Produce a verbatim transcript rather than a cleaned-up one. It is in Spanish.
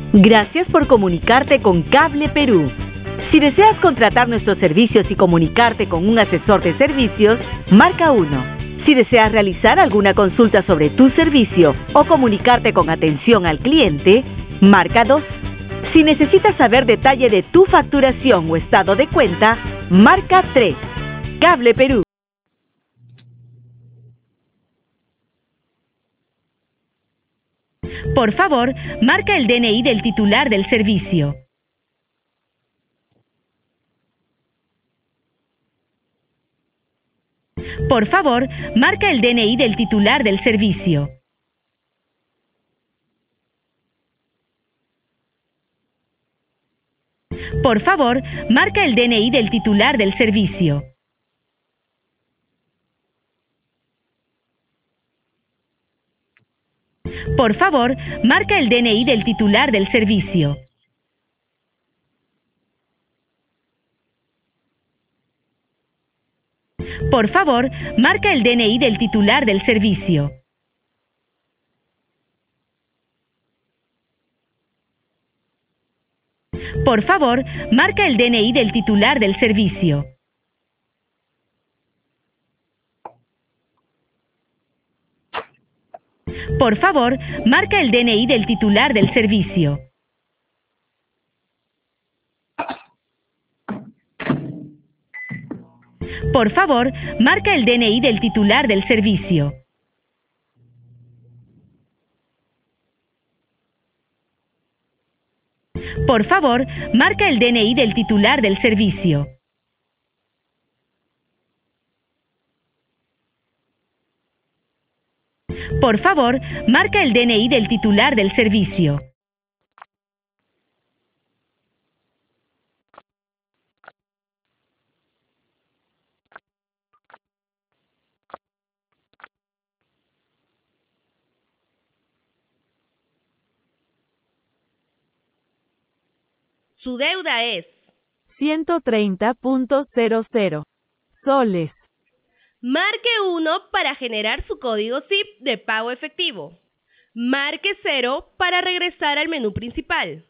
Gracias por comunicarte con Cable Perú. Si deseas contratar nuestros servicios y comunicarte con un asesor de servicios, marca uno. Si deseas realizar alguna consulta sobre tu servicio o comunicarte con atención al cliente, marca dos. Si necesitas saber detalle de tu facturación o estado de cuenta, marca tres. Cable Perú. Por favor, marca el D N I del titular del servicio. Por favor, marca el D N I del titular del servicio. Por favor, marca el D N I del titular del servicio. Por favor, marca el D N I del titular del servicio. Por favor, marca el D N I del titular del servicio. Por favor, marca el D N I del titular del servicio. Por favor, marca el D N I del titular del servicio. Por favor, marca el D N I del titular del servicio. Por favor, marca el D N I del titular del servicio. Por favor, marca el D N I del titular del servicio. Su deuda es ciento treinta punto cero cero soles. Marque uno para generar su código S I P de pago efectivo. Marque cero para regresar al menú principal.